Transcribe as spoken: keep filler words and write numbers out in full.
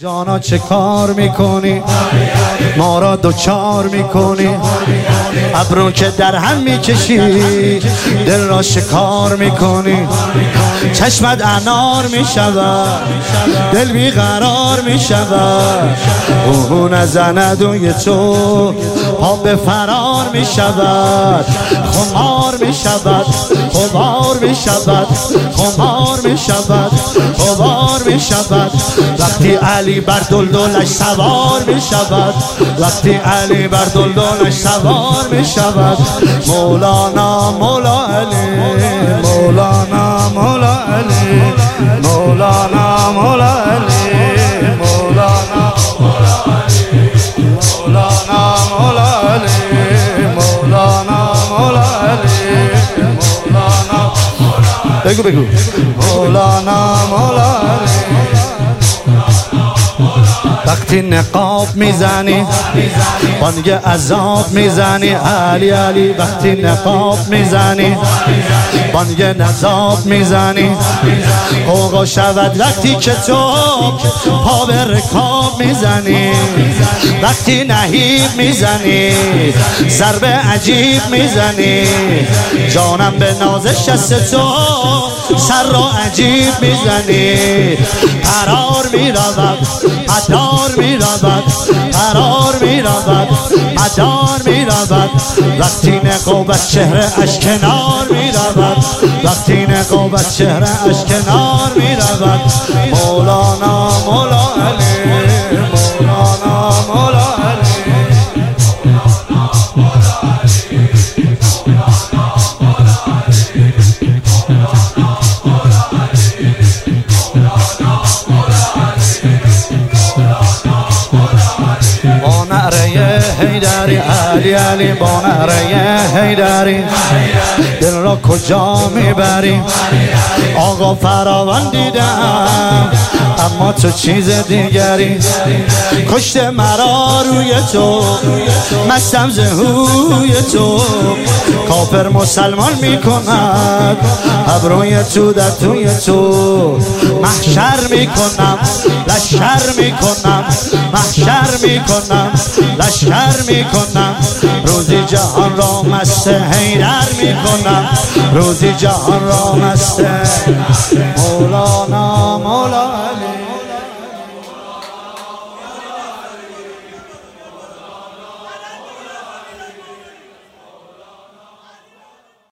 جانا چه کار میکنی؟ ما را دوچار میکنی؟ ابرو که در هم میکشی دل را شکار میکنی. چشمت انار میشود دل بیقرار میشود. اوهو نزند و یه تو پا به فرار میشود. خمار میشود خمار میشود خمار میشود خمار میشود. وقتی علی بر دلدلش سوار می شود. وقتی علی بر دلدلش سوار می شود. مولانا مولا علی مولانا مولا علی مولانا مولا علی مولانا مولا علی مولانا مولا علی مولانا مولا علی مولانا بگو بگو مولانا مولا علی. وقتی نقاب میزنی بانگ عذاب میزنی علی علی. وقتی نقاب میزنی بانگ نذاب میزنی. قوقا شود وقتی که تو پا به رکاب میزنی. وقتی نهیب میزنی ضرب عجیب میزنی. جانم به نازش شست تو سر را عجیب میزنی. قرار میرود مدار میرود قرار میرود مدار میرود. وقتی نقابت چهره اش کنار میرود. وقتی نقابت چهره اش کنار میرود. مولانا مولا علی مولانا مولا علی هیدری علی علی با نعره هیدری دل را کجا میبری؟ آقا فراوان دیدم اما تو چیز دیگری. کشت مرا روی تو مستم زهوی تو. کافر مسلمان میکند ابروی تو در توی تو. محشر میکنم لشکر میکنم محشر میکنم لشکر میکنم. روزی جهان را مست حیدر میکنم. روزی جهان را مست مولا